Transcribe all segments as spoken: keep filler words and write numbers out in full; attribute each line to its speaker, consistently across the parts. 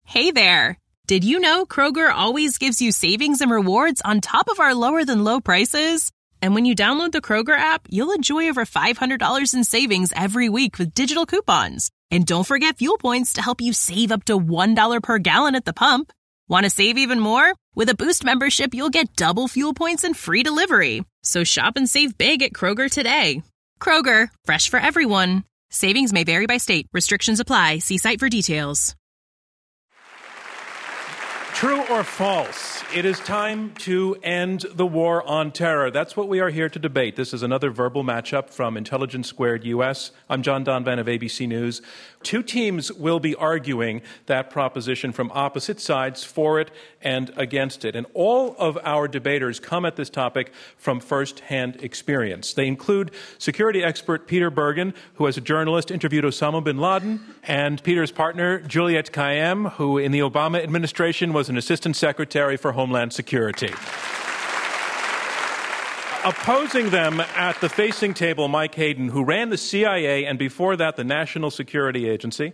Speaker 1: Hey there! Did you know Kroger always gives you savings and rewards on top of our lower-than-low prices? And when you download the Kroger app, you'll enjoy over five hundred dollars in savings every week with digital coupons. And don't forget fuel points to help you save up to one dollar per gallon at the pump. Want to save even more? With a Boost membership, you'll get double fuel points and free delivery. So shop and save big at Kroger today. Kroger, fresh for everyone. Savings may vary by state. Restrictions apply. See site for details.
Speaker 2: True or false? It is time to end the war on terror. That's what we are here to debate. This is another verbal matchup from Intelligence Squared U S. I'm John Donvan of A B C News. Two teams will be arguing that proposition from opposite sides, for it and against it. And all of our debaters come at this topic from first-hand experience. They include security expert Peter Bergen, who as a journalist interviewed Osama bin Laden, and Peter's partner Juliette Kayyem, who in the Obama administration was an assistant secretary for Homeland Security. Opposing them at the facing table, Mike Hayden, who ran the C I A and before that the National Security Agency.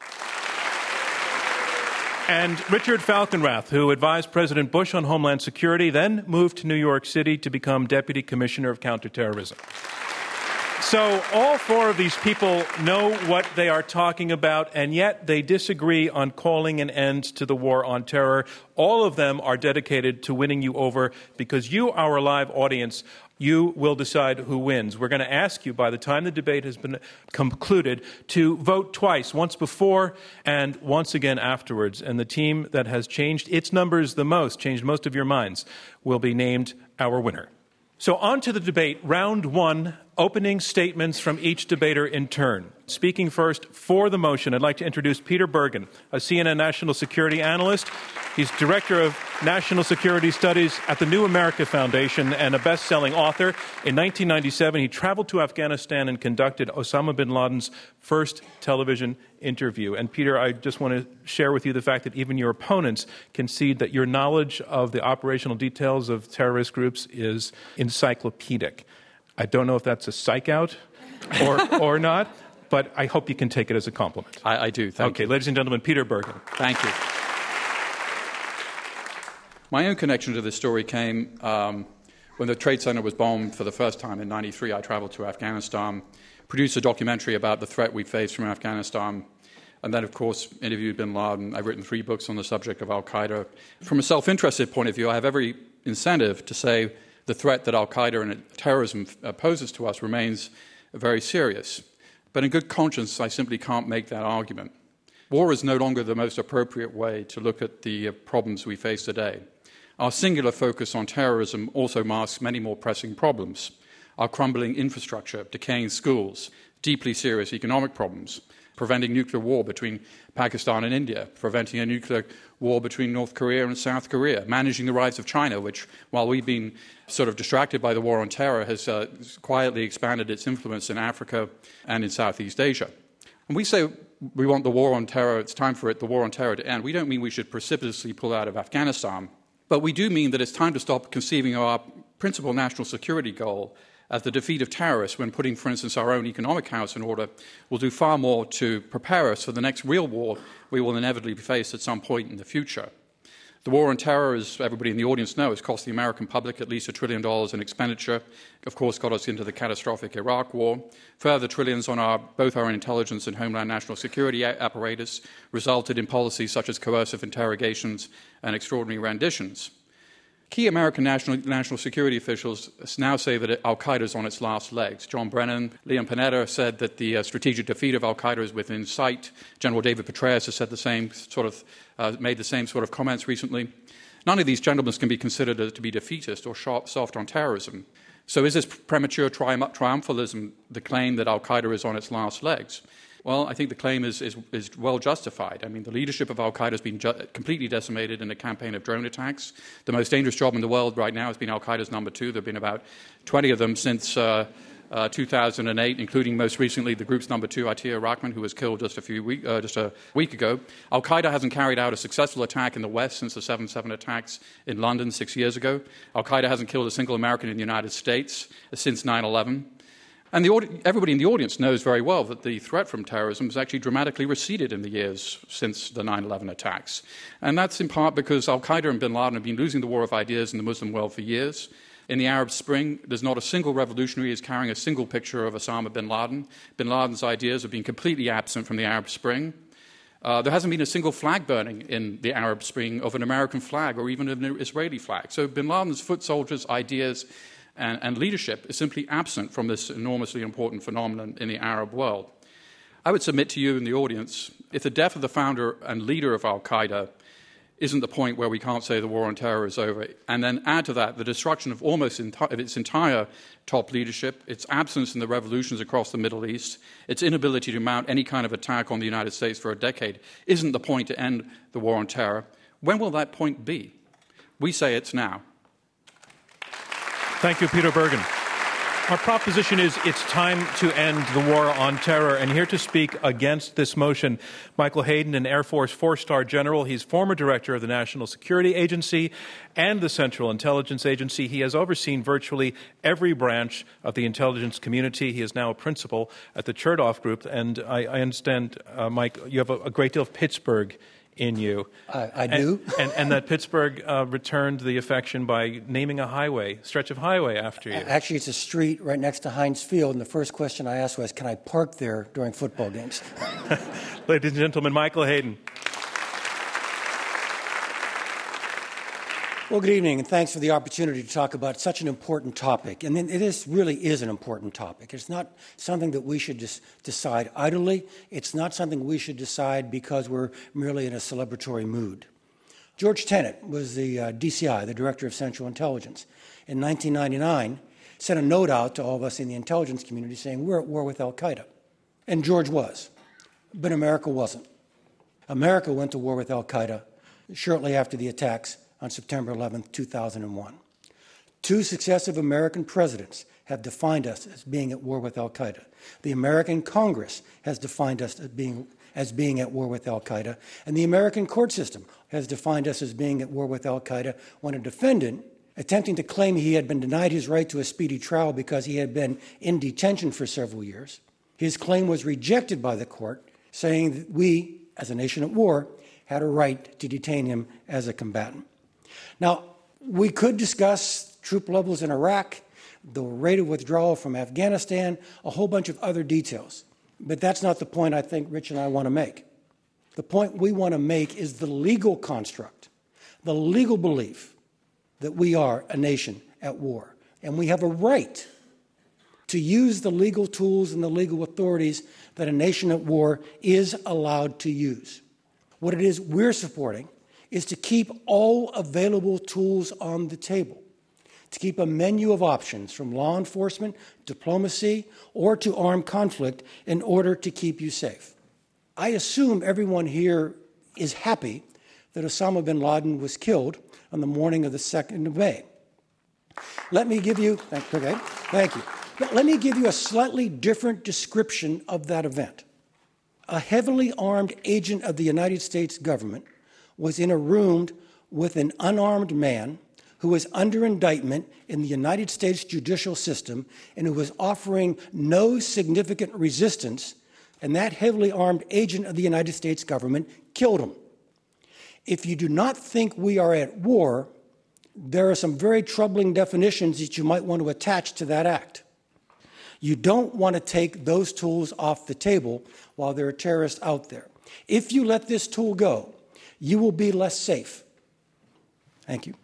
Speaker 2: And Richard Falkenrath, who advised President Bush on Homeland Security, then moved to New York City to become Deputy Commissioner of Counterterrorism. So all four of these people know what they are talking about, and yet they disagree on calling an end to the war on terror. All of them are dedicated to winning you over because you, our live audience, you will decide who wins. We're going to ask you, by the time the debate has been concluded, to vote twice, once before and once again afterwards. And the team that has changed its numbers the most, changed most of your minds, will be named our winner. So on to the debate. Round one, opening statements from each debater in turn. Speaking first for the motion, I'd like to introduce Peter Bergen, a C N N national security analyst. He's director of national security studies at the New America Foundation and a best-selling author. In nineteen ninety-seven, he traveled to Afghanistan and conducted Osama bin Laden's first television interview. And Peter, I just want to share with you the fact that even your opponents concede that your knowledge of the operational details of terrorist groups is encyclopedic. I don't know if that's a psych out or, or not, but I hope you can take it as a compliment.
Speaker 3: I, I do. Thank
Speaker 2: okay,
Speaker 3: you.
Speaker 2: Ladies and gentlemen, Peter Bergen.
Speaker 3: Thank you. My own connection to this story came um, when the Trade Center was bombed for the first time in ninety-three. I traveled to Afghanistan, produced a documentary about the threat we faced from Afghanistan, and then, of course, interviewed bin Laden. I've written three books on the subject of al-Qaeda. From a self-interested point of view, I have every incentive to say the threat that al-Qaeda and terrorism poses to us remains very serious. But in good conscience, I simply can't make that argument. War is no longer the most appropriate way to look at the problems we face today. Our singular focus on terrorism also masks many more pressing problems. Our crumbling infrastructure, decaying schools, deeply serious economic problems, preventing nuclear war between Pakistan and India, preventing a nuclear war between North Korea and South Korea, managing the rise of China, which, while we've been sort of distracted by the war on terror, has uh, quietly expanded its influence in Africa and in Southeast Asia. When we say we want the war on terror, it's time for it, the war on terror to end, we don't mean we should precipitously pull out of Afghanistan, but we do mean that it's time to stop conceiving of our principal national security goal as the defeat of terrorists when putting, for instance, our own economic house in order will do far more to prepare us for the next real war we will inevitably face at some point in the future. The war on terror, as everybody in the audience knows, has cost the American public at least a trillion dollars in expenditure, of course got us into the catastrophic Iraq war. Further trillions on our, both our intelligence and homeland national security apparatus resulted in policies such as coercive interrogations and extraordinary renditions. Key American national, national security officials now say that al-Qaeda is on its last legs. John Brennan, Leon Panetta said that the uh, strategic defeat of al-Qaeda is within sight. General David Petraeus has said the same sort of, uh, made the same sort of comments recently. None of these gentlemen can be considered to be defeatist or sharp, soft on terrorism. So is this premature tri- triumphalism the claim that al-Qaeda is on its last legs? Well, I think the claim is, is, is well justified. I mean, the leadership of al-Qaeda has been ju- completely decimated in a campaign of drone attacks. The most dangerous job in the world right now has been al-Qaeda's number two. There have been about twenty of them since uh, uh, two thousand eight, including most recently the group's number two, Atiyah Rahman, who was killed just a few week, uh, just a week ago. Al-Qaeda hasn't carried out a successful attack in the West since the seven seven attacks in London six years ago. Al-Qaeda hasn't killed a single American in the United States since nine eleven. And the, everybody in the audience knows very well that the threat from terrorism has actually dramatically receded in the years since the nine eleven attacks. And that's in part because al-Qaeda and bin Laden have been losing the war of ideas in the Muslim world for years. In the Arab Spring, there's not a single revolutionary who is carrying a single picture of Osama bin Laden. Bin Laden's ideas have been completely absent from the Arab Spring. Uh, there hasn't been a single flag burning in the Arab Spring of an American flag or even an Israeli flag. So bin Laden's foot soldiers' ideas and, and leadership is simply absent from this enormously important phenomenon in the Arab world. I would submit to you in the audience, if the death of the founder and leader of al-Qaeda isn't the point where we can't say the war on terror is over, and then add to that the destruction of almost enti- of its entire top leadership, its absence in the revolutions across the Middle East, its inability to mount any kind of attack on the United States for a decade, isn't the point to end the war on terror, when will that point be? We say it's now.
Speaker 2: Thank you, Peter Bergen. Our proposition is it's time to end the war on terror. And here to speak against this motion, Michael Hayden, an Air Force four-star general. He's former director of the National Security Agency and the Central Intelligence Agency. He has overseen virtually every branch of the intelligence community. He is now a principal at the Chertoff Group. And I, I understand, uh, Mike, you have a, a great deal of Pittsburgh in you.
Speaker 4: I, I do.
Speaker 2: And, and, and that Pittsburgh uh, returned the affection by naming a highway, stretch of highway after you.
Speaker 4: Actually, it's a street right next to Heinz Field, and the first question I asked was, can I park there during football games?
Speaker 2: Ladies and gentlemen, Michael Hayden.
Speaker 4: Well, good evening, and thanks for the opportunity to talk about such an important topic. And it is, really is an important topic. It's not something that we should just decide idly. It's not something we should decide because we're merely in a celebratory mood. George Tenet was the uh, D C I, the Director of Central Intelligence. In nineteen ninety-nine, sent a note out to all of us in the intelligence community saying we're at war with al-Qaeda. And George was, but America wasn't. America went to war with al-Qaeda shortly after the attacks on September eleventh, two thousand one. Two successive American presidents have defined us as being at war with al-Qaeda. The American Congress has defined us as being, as being at war with al-Qaeda, and the American court system has defined us as being at war with al-Qaeda when a defendant, attempting to claim he had been denied his right to a speedy trial because he had been in detention for several years, his claim was rejected by the court, saying that we, as a nation at war, had a right to detain him as a combatant. Now, we could discuss troop levels in Iraq, the rate of withdrawal from Afghanistan, a whole bunch of other details. But that's not the point I think Rich and I want to make. The point we want to make is the legal construct, the legal belief that we are a nation at war. And we have a right to use the legal tools and the legal authorities that a nation at war is allowed to use. What it is we're supporting is to keep all available tools on the table, to keep a menu of options from law enforcement, diplomacy, or to armed conflict in order to keep you safe. I assume everyone here is happy that Osama bin Laden was killed on the morning of the second of May. Let me give you, thank, okay, thank you. But let me give you a slightly different description of that event. A heavily armed agent of the United States government was in a room with an unarmed man who was under indictment in the United States judicial system and who was offering no significant resistance, and that heavily armed agent of the United States government killed him. If you do not think we are at war, there are some very troubling definitions that you might want to attach to that act. You don't want to take those tools off the table while there are terrorists out there. If you let this tool go, you will be less safe. Thank you.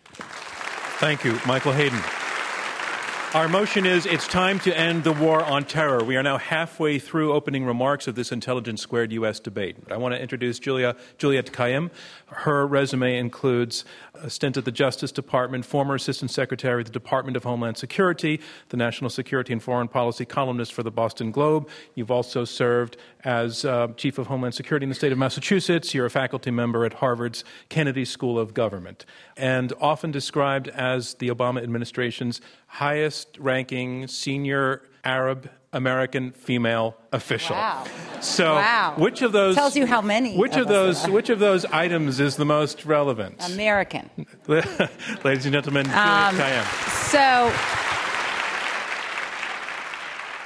Speaker 2: Thank you, Michael Hayden. Our motion is it's time to end the war on terror. We are now halfway through opening remarks of this Intelligence Squared U S debate. I want to introduce Julia, Juliette Kayyem. Her resume includes a stint at the Justice Department, former Assistant Secretary of the Department of Homeland Security, the National Security and Foreign Policy columnist for the Boston Globe. You've also served as uh, Chief of Homeland Security in the state of Massachusetts. You're a faculty member at Harvard's Kennedy School of Government, and often described as the Obama administration's highest-ranking senior Arab American female official.
Speaker 5: Wow.
Speaker 2: So,
Speaker 5: wow.
Speaker 2: which of those
Speaker 5: tells you how many?
Speaker 2: Which of, of those? Which of those items is the most relevant?
Speaker 5: American.
Speaker 2: Ladies and gentlemen, Juliette
Speaker 5: um,
Speaker 2: Kayyem.
Speaker 5: So,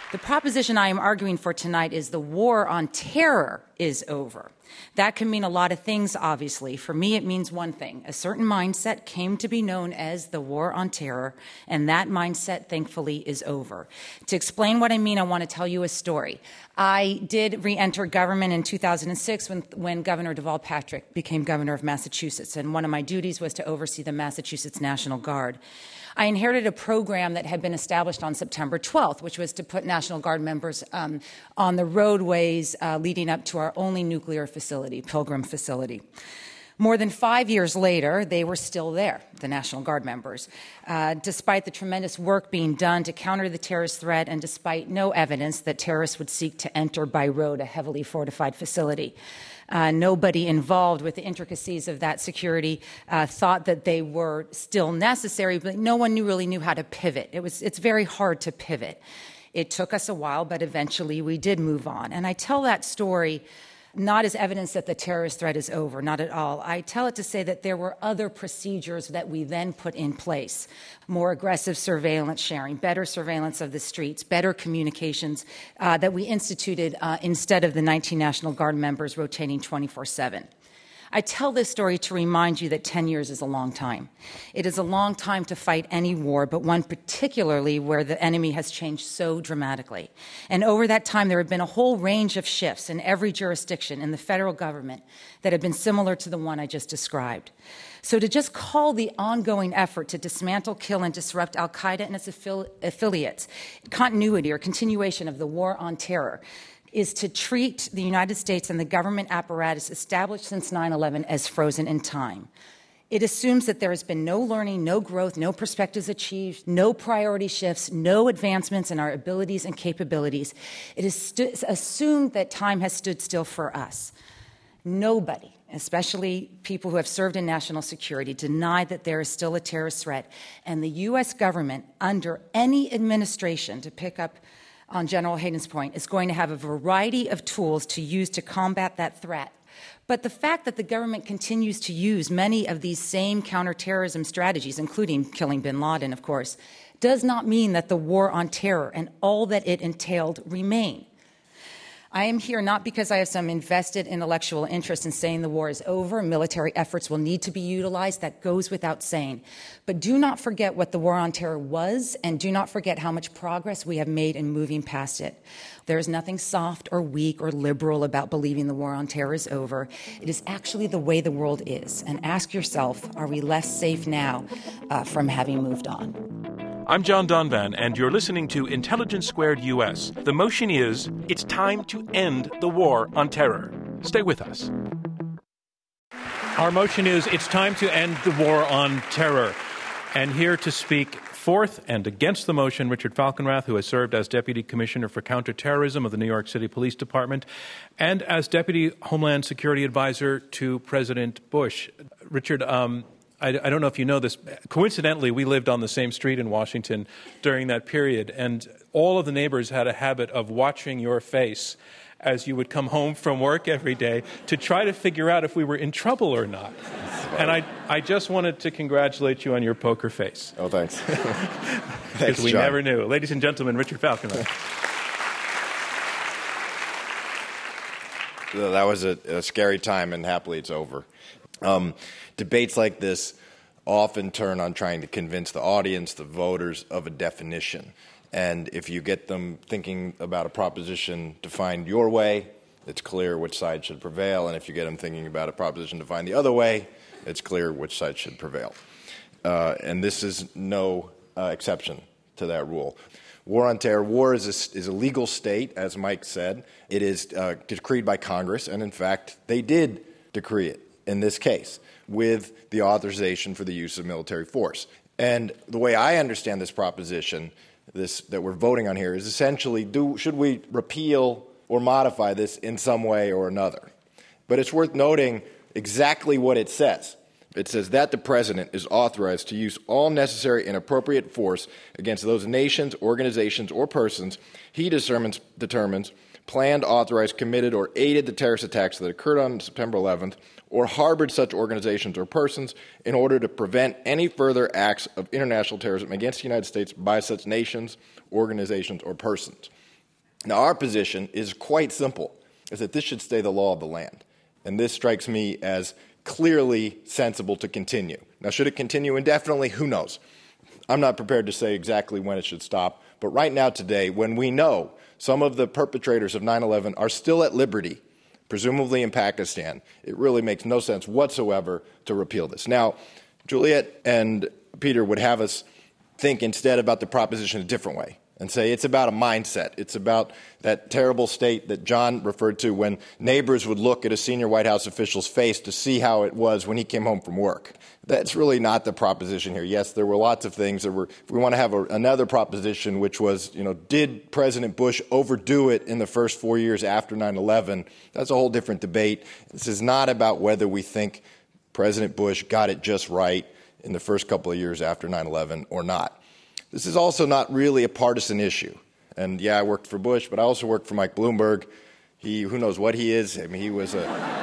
Speaker 5: The proposition I am arguing for tonight is the war on terror is over. That can mean a lot of things, obviously. For me, it means one thing. A certain mindset came to be known as the war on terror, and that mindset, thankfully, is over. To explain what I mean, I want to tell you a story. I did re-enter government in two thousand six when, when Governor Deval Patrick became governor of Massachusetts, and one of my duties was to oversee the Massachusetts National Guard. I inherited a program that had been established on September twelfth, which was to put National Guard members um, on the roadways uh, leading up to our only nuclear facility, Pilgrim facility. More than five years later, they were still there, the National Guard members, uh, despite the tremendous work being done to counter the terrorist threat and despite no evidence that terrorists would seek to enter by road a heavily fortified facility. Uh, nobody involved with the intricacies of that security uh, thought that they were still necessary, but no one knew, really knew how to pivot. It was, it's very hard to pivot. It took us a while, but eventually we did move on. And I tell that story not as evidence that the terrorist threat is over, not at all. I tell it to say that there were other procedures that we then put in place. More aggressive surveillance sharing, better surveillance of the streets, better communications uh, that we instituted uh, instead of the nineteen National Guard members rotating twenty-four seven. I tell this story to remind you that ten years is a long time. It is a long time to fight any war, but one particularly where the enemy has changed so dramatically. And over that time, there have been a whole range of shifts in every jurisdiction in the federal government that have been similar to the one I just described. So to just call the ongoing effort to dismantle, kill, and disrupt al-Qaeda and its affili- affiliates continuity or continuation of the war on terror is to treat the United States and the government apparatus established since nine eleven as frozen in time. It assumes that there has been no learning, no growth, no perspectives achieved, no priority shifts, no advancements in our abilities and capabilities. It is stu- assumed that time has stood still for us. Nobody, especially people who have served in national security, deny that there is still a terrorist threat. And the U S government, under any administration, to pick up on General Hayden's point, is going to have a variety of tools to use to combat that threat. But the fact that the government continues to use many of these same counterterrorism strategies, including killing bin Laden, of course, does not mean that the war on terror and all that it entailed remain. I am here not because I have some invested intellectual interest in saying the war is over, military efforts will need to be utilized. That goes without saying. But do not forget what the war on terror was, and do not forget how much progress we have made in moving past it. There is nothing soft or weak or liberal about believing the war on terror is over. It is actually the way the world is. And ask yourself, are we less safe now uh, from having moved on?
Speaker 2: I'm John Donvan, and you're listening to Intelligence Squared U S. The motion is, it's time to end the war on terror. Stay with us. Our motion is, it's time to end the war on terror. And here to speak forth and against the motion, Richard Falkenrath, who has served as Deputy Commissioner for Counterterrorism of the New York City Police Department and as Deputy Homeland Security Advisor to President Bush. Richard, um, I, I don't know if you know this. Coincidentally, we lived on the same street in Washington during that period, and all of the neighbors had a habit of watching your face as you would come home from work every day to try to figure out if we were in trouble or not. And I, I just wanted to congratulate you on your poker face.
Speaker 6: Oh, thanks.
Speaker 2: Because we
Speaker 6: John.
Speaker 2: never knew. Ladies and gentlemen, Richard Falkenrath.
Speaker 6: That was a, a scary time, and happily it's over. Um, debates like this often turn on trying to convince the audience, the voters, of a definition. And if you get them thinking about a proposition defined your way, it's clear which side should prevail. And if you get them thinking about a proposition defined the other way, it's clear which side should prevail. Uh, and this is no uh, exception to that rule. War on terror. War is a, is a legal state, as Mike said. It is uh, decreed by Congress, and in fact, they did decree it in this case with the authorization for the use of military force. And the way I understand this proposition, this that we're voting on here, is essentially, do should we repeal or modify this in some way or another? But it's worth noting exactly what it says. It says that the President is authorized to use all necessary and appropriate force against those nations, organizations, or persons he determines, determines planned, authorized, committed, or aided the terrorist attacks that occurred on September eleventh, or harbored such organizations or persons in order to prevent any further acts of international terrorism against the United States by such nations, organizations, or persons. Now, our position is quite simple, is that this should stay the law of the land. And this strikes me as clearly sensible to continue. Now, should it continue indefinitely? Who knows? I'm not prepared to say exactly when it should stop. But right now, today, when we know some of the perpetrators of nine eleven are still at liberty, presumably in Pakistan, it really makes no sense whatsoever to repeal this. Now, Juliet and Peter would have us think instead about the proposition a different way and say it's about a mindset. It's about that terrible state that John referred to when neighbors would look at a senior White House official's face to see how it was when he came home from work. That's really not the proposition here. Yes, there were lots of things. There were, if we want to have a, another proposition, which was, you know, did President Bush overdo it in the first four years after nine eleven? That's a whole different debate. This is not about whether we think President Bush got it just right in the first couple of years after nine eleven or not. This is also not really a partisan issue. And, yeah, I worked for Bush, but I also worked for Mike Bloomberg. He, who knows what he is. I mean, he was a,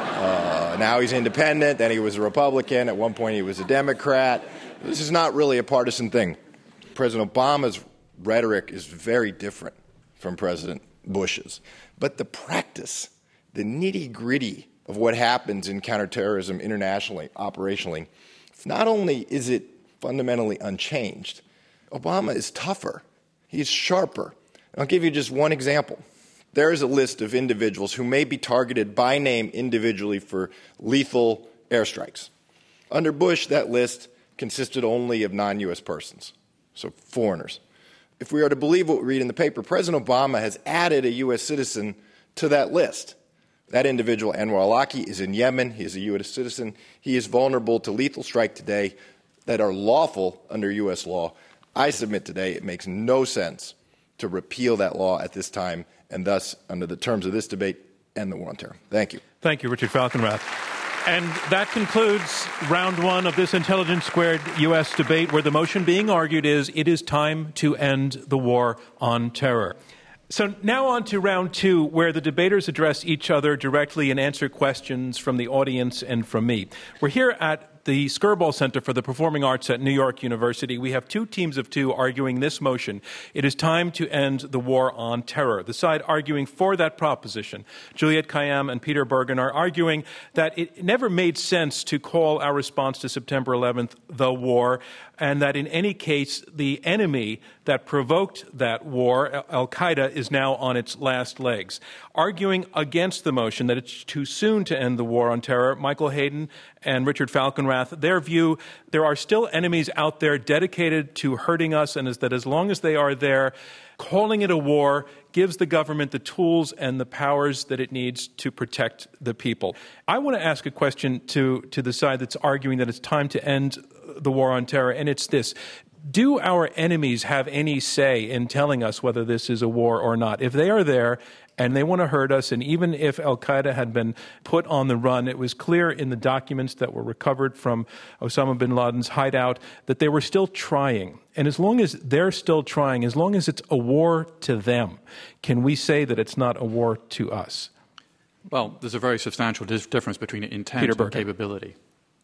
Speaker 6: uh, now he's independent, then he was a Republican. At one point he was a Democrat. This is not really a partisan thing. President Obama's rhetoric is very different from President Bush's. But the practice, the nitty-gritty of what happens in counterterrorism internationally, operationally, not only is it fundamentally unchanged, Obama is tougher. He's sharper. I'll give you just one example. There is a list of individuals who may be targeted by name individually for lethal airstrikes. Under Bush, that list consisted only of non-U S persons, so foreigners. If we are to believe what we read in the paper, President Obama has added a U S citizen to that list. That individual, Anwar al-Awlaki, is in Yemen. He is a U S citizen. He is vulnerable to lethal strike today that are lawful under U S law. I submit today it makes no sense to repeal that law at this time, and thus, under the terms of this debate, end the war on terror. Thank you.
Speaker 2: Thank you, Richard Falkenrath. And that concludes round one of this Intelligence Squared U S debate, where the motion being argued is it is time to end the war on terror. So now on to round two, where the debaters address each other directly and answer questions from the audience and from me. We're here at the Skirball Center for the Performing Arts at New York University. We have two teams of two arguing this motion. It is time to end the war on terror. The side arguing for that proposition, Juliet Kayyem and Peter Bergen, are arguing that it never made sense to call our response to September eleventh the war, and that in any case, the enemy that provoked that war, Al-Qaeda, is now on its last legs. Arguing against the motion that it's too soon to end the war on terror, Michael Hayden and Richard Falkenrath, their view, there are still enemies out there dedicated to hurting us, and is that as long as they are there, calling it a war gives the government the tools and the powers that it needs to protect the people. I want to ask a question to, to the side that's arguing that it's time to end the war on terror, and it's this. Do our enemies have any say in telling us whether this is a war or not? If they are there and they want to hurt us, and even if Al-Qaeda had been put on the run, it was clear in the documents that were recovered from Osama bin Laden's hideout that they were still trying. And as long as they're still trying, as long as it's a war to them, can we say that it's not a war to us?
Speaker 3: Well, there's a very substantial difference between intent
Speaker 2: Peter
Speaker 3: and
Speaker 2: Bergen.
Speaker 3: capability.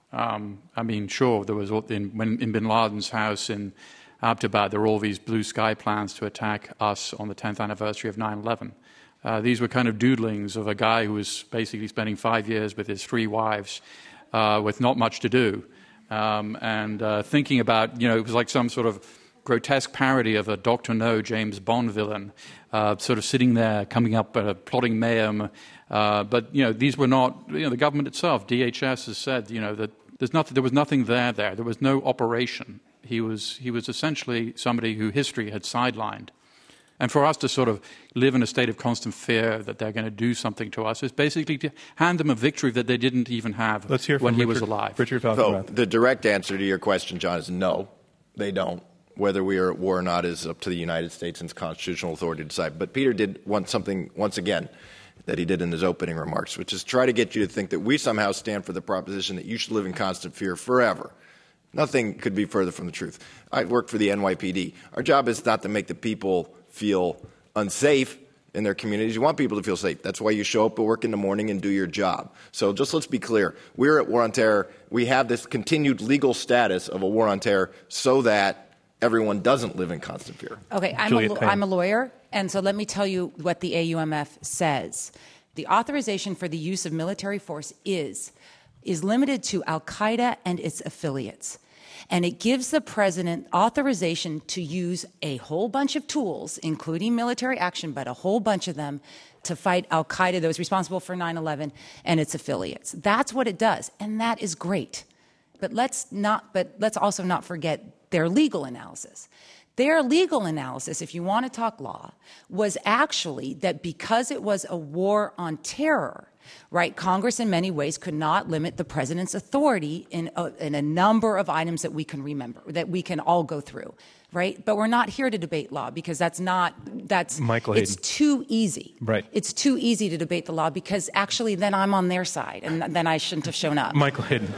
Speaker 3: Um, I mean, sure, there was in, when in bin Laden's house in Abbottabad, there were all these blue sky plans to attack us on the tenth anniversary of nine eleven. Uh, these were kind of doodlings of a guy who was basically spending five years with his three wives uh, with not much to do. Um, and uh, thinking about, you know, it was like some sort of grotesque parody of a Doctor No James Bond villain, uh, sort of sitting there, coming up, uh, plotting mayhem. Uh, but, you know, these were not, you know, the government itself, D H S has said, you know, that there's nothing, there was nothing there there. There was no operation. He was, he was essentially somebody who history had sidelined. And for us to sort of live in a state of constant fear that they're going to do something to us is basically to hand them a victory that they didn't even have
Speaker 2: Let's hear
Speaker 3: when
Speaker 2: from
Speaker 3: he
Speaker 2: Richard,
Speaker 3: was alive.
Speaker 2: Richard
Speaker 6: So
Speaker 2: Falkenrath.
Speaker 6: the direct answer to your question, John, is no, they don't. Whether we are at war or not is up to the United States and its constitutional authority to decide. But Peter did want something, once again, that he did in his opening remarks, which is try to get you to think that we somehow stand for the proposition that you should live in constant fear forever. Nothing could be further from the truth. I work for the N Y P D. Our job is not to make the people feel unsafe in their communities. You want people to feel safe. That's why you show up at work in the morning and do your job. So just let's be clear. We're at war on terror. We have this continued legal status of a war on terror so that everyone doesn't live in constant fear.
Speaker 5: Okay, I'm,
Speaker 2: Juliet
Speaker 5: a,
Speaker 2: Kayyem.
Speaker 5: I'm a lawyer, And so let me tell you what the A U M F says. The authorization for the use of military force is, is limited to Al-Qaeda and its affiliates. And it gives the president authorization to use a whole bunch of tools, including military action, but a whole bunch of them, to fight Al-Qaeda that was responsible for nine eleven and its affiliates. That's what it does, and that is great. But let's not. But let's also not forget their legal analysis. Their legal analysis, if you want to talk law, was actually that because it was a war on terror, right, Congress in many ways could not limit the president's authority in a, in a number of items that we can remember, that we can all go through, right? But we're not here to debate law because that's not, that's,
Speaker 2: Michael
Speaker 5: it's
Speaker 2: Hayden.
Speaker 5: too easy.
Speaker 2: Right.
Speaker 5: It's too easy to debate the law because actually then I'm on their side and then I shouldn't have shown up.
Speaker 2: Michael Hayden.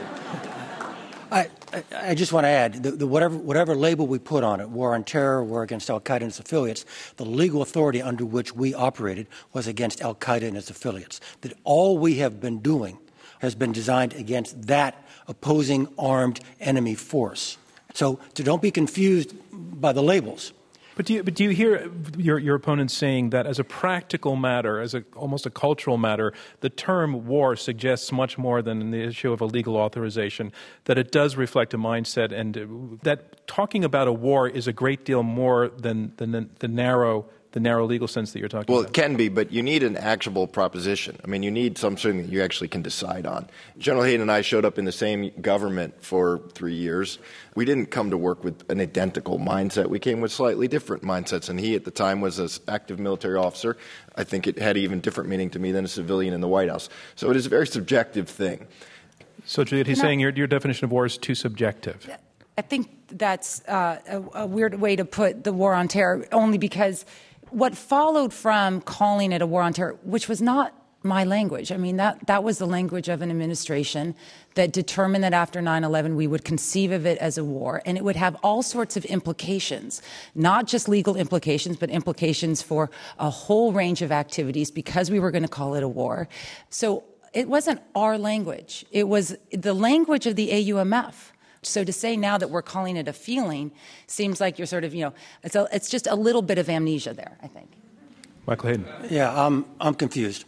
Speaker 4: I, I, I just want to add, the, the whatever, whatever label we put on it, war on terror, war against al-Qaeda and its affiliates, the legal authority under which we operated was against al-Qaeda and its affiliates. That all we have been doing has been designed against that opposing armed enemy force. So, so don't be confused by the labels.
Speaker 2: But do you, but do you hear your, your opponents saying that as a practical matter, as a, almost a cultural matter, the term war suggests much more than the issue of a legal authorization, that it does reflect a mindset, and that talking about a war is a great deal more than, than the, the narrow the narrow legal sense that you're talking
Speaker 6: well,
Speaker 2: about?
Speaker 6: Well, it can be, but you need an actionable proposition. I mean, you need something that you actually can decide on. General Hayden and I showed up in the same government for three years. We didn't come to work with an identical mindset. We came with slightly different mindsets, and he at the time was an active military officer. I think it had even different meaning to me than a civilian in the White House. So it is a very subjective thing.
Speaker 2: So, Juliet, he's
Speaker 5: No.
Speaker 2: saying your, your definition of war is too subjective.
Speaker 5: I think that's uh, a, a weird way to put the war on terror, only because what followed from calling it a war on terror, which was not my language. I mean, that, that was the language of an administration that determined that after nine eleven we would conceive of it as a war, and it would have all sorts of implications, not just legal implications, but implications for a whole range of activities because we were going to call it a war. So it wasn't our language. It was the language of the A U M F. So to say now that we're calling it a feeling seems like you're sort of, you know, it's, a, it's just a little bit of amnesia there, I think.
Speaker 2: Michael Hayden.
Speaker 4: Yeah, I'm, I'm confused.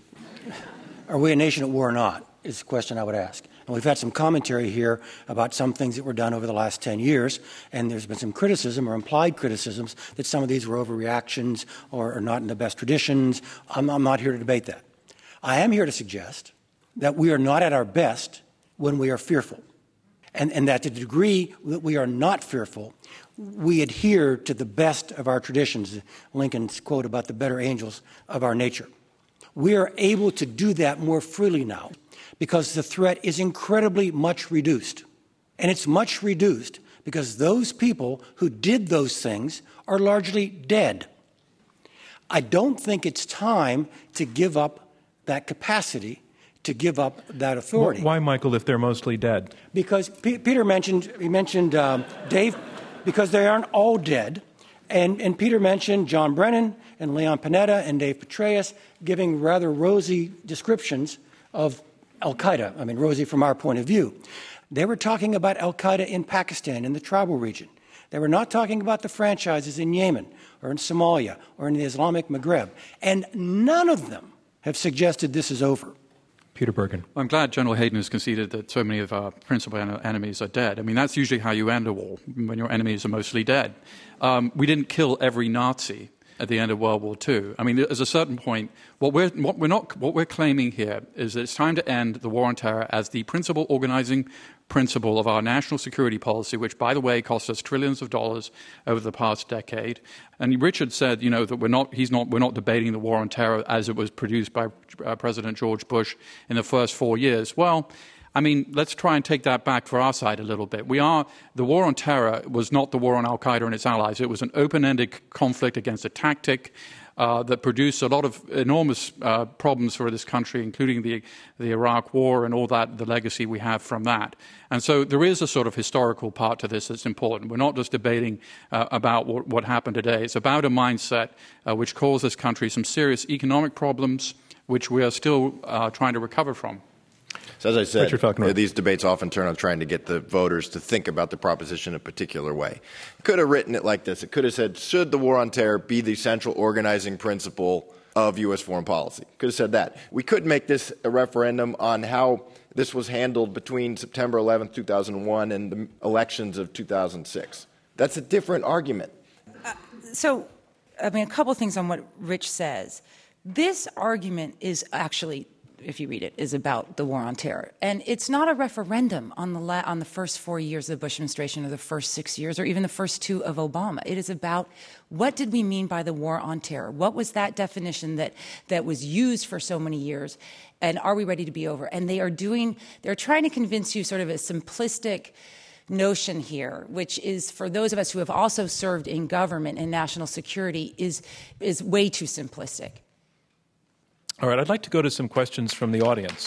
Speaker 4: Are we a nation at war or not is the question I would ask. And we've had some commentary here about some things that were done over the last ten years, and there's been some criticism or implied criticisms that some of these were overreactions or are not in the best traditions. I'm, I'm not here to debate that. I am here to suggest that we are not at our best when we are fearful. And, and that to the degree that we are not fearful, we adhere to the best of our traditions, Lincoln's quote about the better angels of our nature. We are able to do that more freely now because the threat is incredibly much reduced. And it's much reduced because those people who did those things are largely dead. I don't think it's time to give up that capacity, to give up that authority.
Speaker 2: Why, Michael, if they're mostly dead?
Speaker 4: Because P- Peter mentioned, he mentioned um, Dave, because they aren't all dead. And, and Peter mentioned John Brennan and Leon Panetta and Dave Petraeus giving rather rosy descriptions of al-Qaeda. I mean, rosy from our point of view. They were talking about al-Qaeda in Pakistan, in the tribal region. They were not talking about the franchises in Yemen or in Somalia or in the Islamic Maghreb. And none of them have suggested this is over.
Speaker 2: Peter Bergen.
Speaker 3: I'm glad General Hayden has conceded that so many of our principal en- enemies are dead. I mean, that's usually how you end a war, when your enemies are mostly dead. Um, we didn't kill every Nazi at the end of World War Two. I mean, there's a certain point. What we're, what we're not, what we're claiming here is that it's time to end the war on terror as the principal organizing principle of our national security policy, which, by the way, cost us trillions of dollars over the past decade. And Richard said, you know, that we're not, he's not, we're not debating the war on terror as it was produced by uh, President George Bush in the first four years. Well, I mean, let's try and take that back for our side a little bit. We are, the war on terror was not the war on al-Qaeda and its allies. It was an open-ended conflict against a tactic uh, that produced a lot of enormous uh, problems for this country, including the, the Iraq War and all that, the legacy we have from that. And so there is a sort of historical part to this that's important. We're not just debating uh, about what, what happened today. It's about a mindset uh, which caused this country some serious economic problems, which we are still uh, trying to recover from.
Speaker 6: So as I said,
Speaker 2: Richard Falkenrath.
Speaker 6: these debates often turn on trying to get the voters to think about the proposition in a particular way. Could have written it like this. It could have said, should the war on terror be the central organizing principle of U S foreign policy? Could have said that. We could make this a referendum on how this was handled between September eleventh, two thousand one and the elections of two thousand six. That's a different argument.
Speaker 5: Uh, so, I mean, a couple of things on what Rich says. This argument is actually, if you read it, is about the war on terror. And it's not a referendum on the la- on the first four years of the Bush administration or the first six years or even the first two of Obama. It is about what did we mean by the war on terror? What was that definition that, that was used for so many years? And are we ready to be over? And they are doing, they're trying to convince you sort of a simplistic notion here, which is for those of us who have also served in government and national security, is is way too simplistic.
Speaker 2: All right, I'd like to go to some questions from the audience.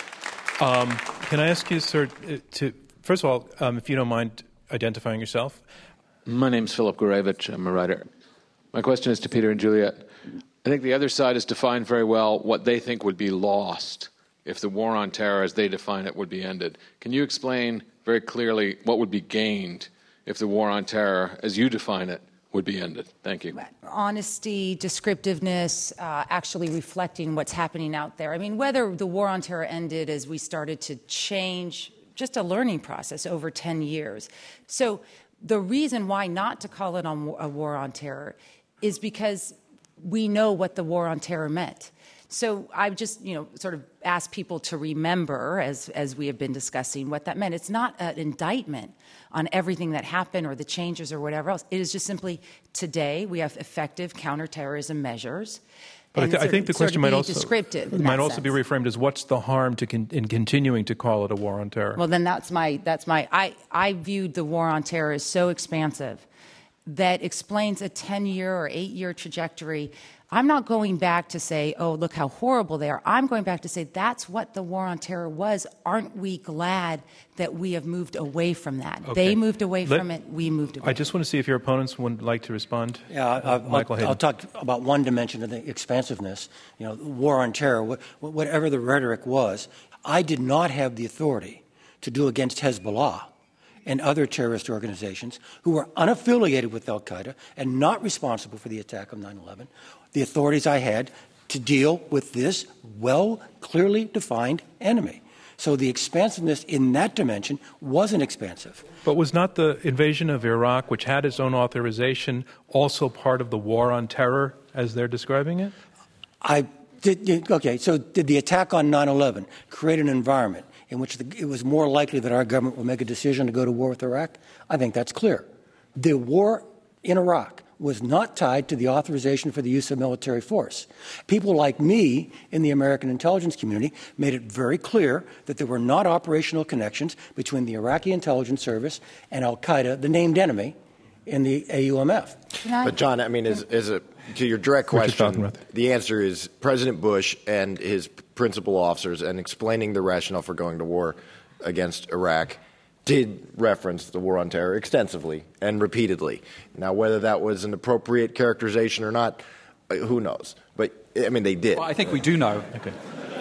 Speaker 2: Um, can I ask you, sir, to first of all, um, if you don't mind identifying yourself?
Speaker 7: My name's Philip Gorevich. I'm a writer. My question is to Peter and Juliet. I think the other side has defined very well what they think would be lost if the war on terror, as they define it, would be ended. Can you explain very clearly what would be gained if the war on terror, as you define it, would be ended? Thank you.
Speaker 5: Honesty, descriptiveness, uh, actually reflecting what's happening out there. I mean, whether the war on terror ended as we started to change, just a learning process over ten years. So the reason why not to call it on a war on terror is because we know what the war on terror meant. So I've just, you know, sort of asked people to remember, as as we have been discussing, what that meant. It's not an indictment on everything that happened or the changes or whatever else. It is just simply today we have effective counterterrorism measures.
Speaker 2: But I, th- I think the question might also might also
Speaker 5: sense.
Speaker 2: be reframed as what's the harm to con- in continuing to call it a war on terror?
Speaker 5: Well, then that's my that's my I I viewed the war on terror as so expansive that explains a ten-year or eight-year trajectory. I'm not going back to say, oh, look how horrible they are. I'm going back to say that's what the war on terror was. Aren't we glad that we have moved away from that?
Speaker 2: Okay.
Speaker 5: They moved away
Speaker 2: Let,
Speaker 5: from it. We moved away.
Speaker 2: I just want to see if your opponents would like to respond.
Speaker 4: Yeah, I, I'll,
Speaker 2: Michael Hayden.
Speaker 4: I'll talk about one dimension of the expansiveness. You know, war on terror, wh- whatever the rhetoric was, I did not have the authority to do against Hezbollah and other terrorist organizations who were unaffiliated with al-Qaeda and not responsible for the attack of nine eleven, the authorities I had to deal with this well, clearly defined enemy. So the expansiveness in that dimension wasn't expansive.
Speaker 2: But was not the invasion of Iraq, which had its own authorization, also part of the war on terror, as they're describing it?
Speaker 4: I did, okay, so did the attack on nine eleven create an environment in which the, it was more likely that our government will make a decision to go to war with Iraq? I think that's clear. The war in Iraq was not tied to the authorization for the use of military force. People like me in the American intelligence community made it very clear that there were not operational connections between the Iraqi intelligence service and al-Qaeda, the named enemy, in the A U M F.
Speaker 6: But, John, I mean, as, as a, to your direct question, the answer is President Bush and his principal officers, and explaining the rationale for going to war against Iraq, did reference the war on terror extensively and repeatedly. Now, whether that was an appropriate characterization or not, who knows? But, I mean, they did.
Speaker 3: Well, I think we do know.
Speaker 2: Okay.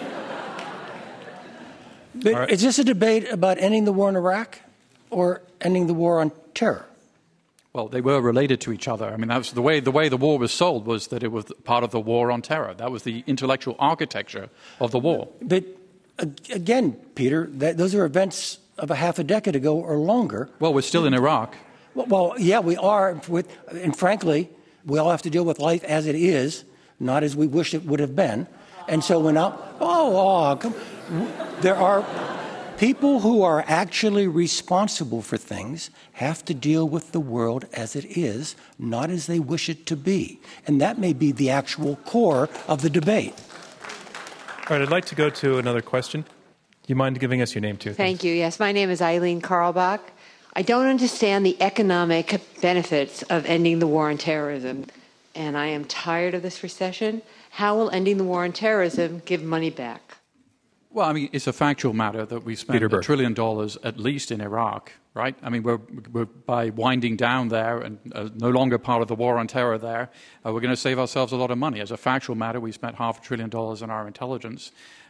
Speaker 4: But
Speaker 2: right.
Speaker 4: Is this a debate about ending the war in Iraq or ending the war on terror?
Speaker 3: Well, they were related to each other. I mean, that was the way the way the war was sold was that it was part of the war on terror. That was the intellectual architecture of the war.
Speaker 4: But again, Peter, that, those are events of a half a decade ago or longer.
Speaker 3: Well, we're still in Iraq.
Speaker 4: Well, well yeah, we are. With, and frankly, we all have to deal with life as it is, not as we wish it would have been. And so we're not. Oh, oh come, there are people who are actually responsible for things have to deal with the world as it is, not as they wish it to be. And that may be the actual core of the debate.
Speaker 2: All right, I'd like to go to another question. Do you mind giving us your name, too?
Speaker 8: Thank you. Yes, my name is Eileen Karlbach. I don't understand the economic benefits of ending the war on terrorism, and I am tired of this recession. How will ending the war on terrorism give money back?
Speaker 3: Well, I mean, it's a factual matter that we spent a trillion dollars at least in Iraq, right? I mean, we're, we're by winding down there and uh, no longer part of the war on terror there, uh, we're going to save ourselves a lot of money. As a factual matter, we spent half a trillion dollars on our intelligence.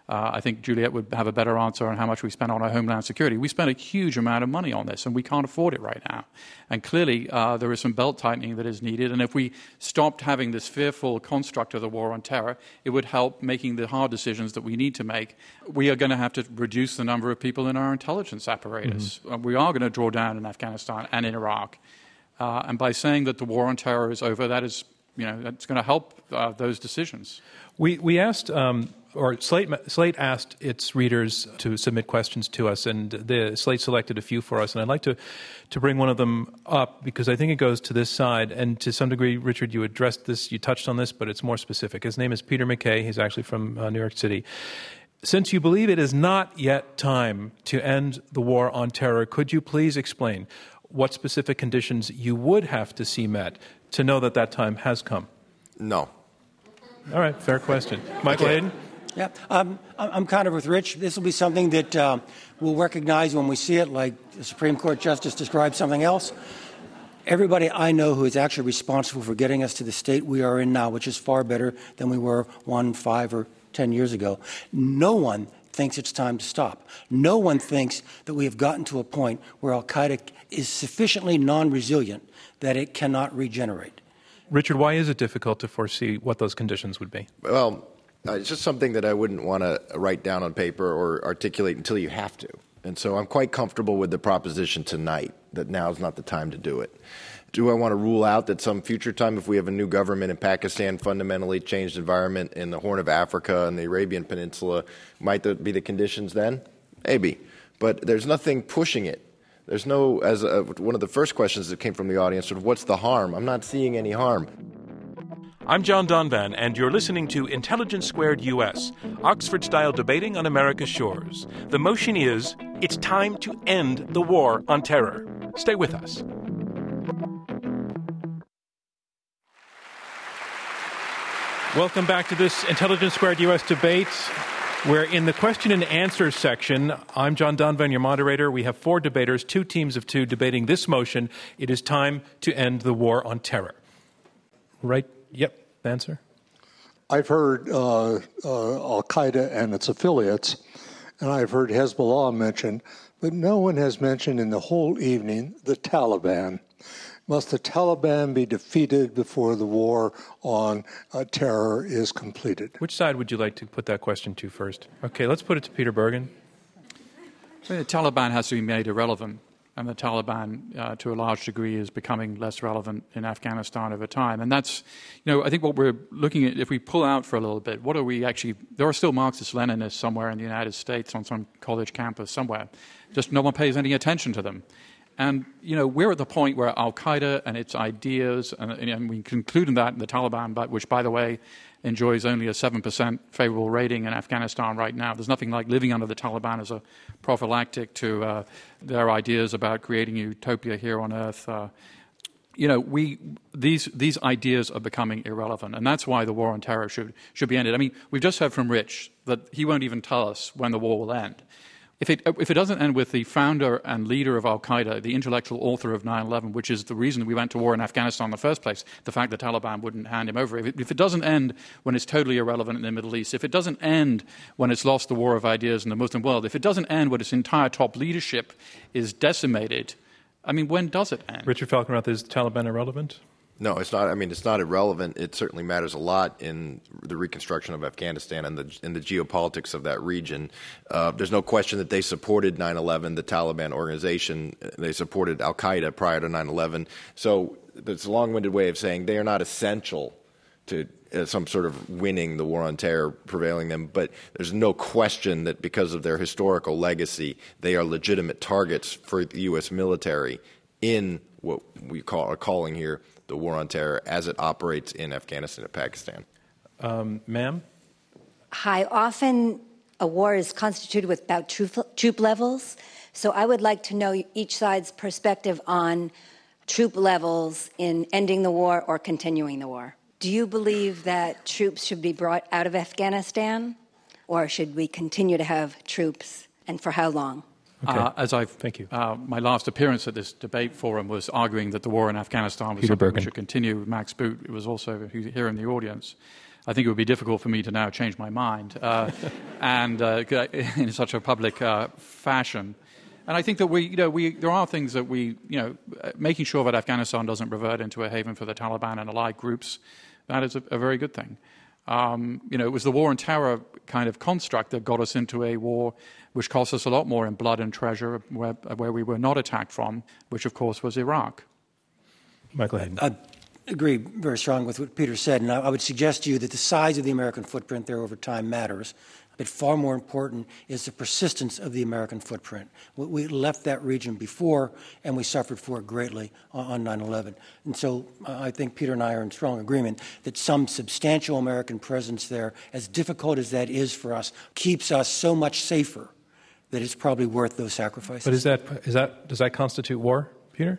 Speaker 3: Uh, I think Juliet would have a better answer on how much we spend on our homeland security. We spend a huge amount of money on this, and we can't afford it right now. And clearly, uh, there is some belt tightening that is needed. And if we stopped having this fearful construct of the war on terror, it would help making the hard decisions that we need to make. We are going to have to reduce the number of people in our intelligence apparatus. Mm-hmm. Uh, we are going to draw down in Afghanistan and in Iraq. Uh, and by saying that the war on terror is over, that is, you know, that's going to help uh, those decisions.
Speaker 2: We we asked, um, or Slate Slate asked its readers to submit questions to us, and the Slate selected a few for us. And I'd like to to bring one of them up because I think it goes to this side. And to some degree, Richard, you addressed this, you touched on this, but it's more specific. His name is Peter McKay. He's actually from uh, New York City. Since you believe it is not yet time to end the war on terror, could you please explain what specific conditions you would have to see met to know that that time has come?
Speaker 6: No.
Speaker 2: All right, fair question. Michael
Speaker 6: okay.
Speaker 2: Hayden?
Speaker 4: Yeah, um, I'm kind of with Rich. This will be something that uh, we'll recognize when we see it, like the Supreme Court Justice described something else. Everybody I know who is actually responsible for getting us to the state we are in now, which is far better than we were one, five, or ten years ago, no one thinks it's time to stop. No one thinks that we have gotten to a point where al-Qaeda is sufficiently non-resilient that it cannot regenerate.
Speaker 2: Richard, why is it difficult to foresee what those conditions would be?
Speaker 6: Well, uh, it's just something that I wouldn't want to write down on paper or articulate until you have to. And so I'm quite comfortable with the proposition tonight that now is not the time to do it. Do I want to rule out that some future time, if we have a new government in Pakistan, fundamentally changed environment in the Horn of Africa and the Arabian Peninsula, might there be the conditions then? Maybe. But there's nothing pushing it. There's no, as a, one of the first questions that came from the audience, sort of, what's the harm? I'm not seeing any harm.
Speaker 2: I'm John Donvan, and you're listening to Intelligence Squared U S, Oxford-style debating on America's shores. The motion is, it's time to end the war on terror. Stay with us. Welcome back to this Intelligence Squared U S debate. We're in the question and answer section. I'm John Donvan, your moderator. We have four debaters, two teams of two, debating this motion. It is time to end the war on terror. Right? Yep. Answer?
Speaker 9: I've heard uh, uh, al-Qaeda and its affiliates, and I've heard Hezbollah mentioned, but no one has mentioned in the whole evening the Taliban. Must the Taliban be defeated before the war on uh, terror is completed?
Speaker 2: Which side would you like to put that question to first? Okay, let's put it to Peter Bergen.
Speaker 3: The Taliban has to be made irrelevant, and the Taliban, uh, to a large degree, is becoming less relevant in Afghanistan over time. And that's, you know, I think what we're looking at, if we pull out for a little bit, what are we actually, there are still Marxist-Leninists somewhere in the United States on some college campus somewhere. Just no one pays any attention to them. And, you know, we're at the point where al-Qaeda and its ideas, and, and we conclude in that in the Taliban, but which, by the way, enjoys only a seven percent favorable rating in Afghanistan right now. There's nothing like living under the Taliban as a prophylactic to uh, their ideas about creating utopia here on earth. Uh, you know, we these these ideas are becoming irrelevant, and that's why the war on terror should should be ended. I mean, we've just heard from Rich that he won't even tell us when the war will end. If it, if it doesn't end with the founder and leader of al-Qaeda, the intellectual author of nine eleven, which is the reason we went to war in Afghanistan in the first place, the fact the Taliban wouldn't hand him over, if it, if it doesn't end when it's totally irrelevant in the Middle East, if it doesn't end when it's lost the war of ideas in the Muslim world, if it doesn't end when its entire top leadership is decimated, I mean, when does it end?
Speaker 2: Richard Falkenrath, is the Taliban irrelevant?
Speaker 6: No, it's not. I mean, it's not irrelevant. It certainly matters a lot in the reconstruction of Afghanistan and the in the geopolitics of that region. Uh, there's no question that they supported nine eleven, the Taliban organization. They supported al-Qaeda prior to nine eleven. So it's a long-winded way of saying they are not essential to uh, some sort of winning the war on terror, prevailing them. But there's no question that because of their historical legacy, they are legitimate targets for the U S military in what we call are calling here the war on terror as it operates in Afghanistan and Pakistan.
Speaker 2: Um, ma'am?
Speaker 10: Hi. Often a war is constituted with about troop, troop levels. So I would like to know each side's perspective on troop levels in ending the war or continuing the war. Do you believe that troops should be brought out of Afghanistan, or should we continue to have troops, and for how long?
Speaker 2: Okay.
Speaker 3: Uh, as I've,
Speaker 2: Thank you.
Speaker 3: Uh, my last appearance at this debate forum was arguing that the war in Afghanistan was
Speaker 2: Peter
Speaker 3: something
Speaker 2: Bergen.
Speaker 3: we should continue. Max Boot was also here in the audience. I think it would be difficult for me to now change my mind uh, and uh, in such a public uh, fashion. And I think that we, you know, we there are things that we, you know, making sure that Afghanistan doesn't revert into a haven for the Taliban and allied groups, that is a, a very good thing. Um, you know, it was the war on terror kind of construct that got us into a war which cost us a lot more in blood and treasure, where, where we were not attacked from, which, of course, was Iraq.
Speaker 2: Michael Hayden.
Speaker 4: I agree very strongly with what Peter said, and I, I would suggest to you that the size of the American footprint there over time matters. But far more important is the persistence of the American footprint. We, we left that region before, and we suffered for it greatly on, on nine eleven. And so uh, I think Peter and I are in strong agreement that some substantial American presence there, as difficult as that is for us, keeps us so much safer that it's probably worth those sacrifices.
Speaker 2: But is that, is that, does that constitute war, Peter?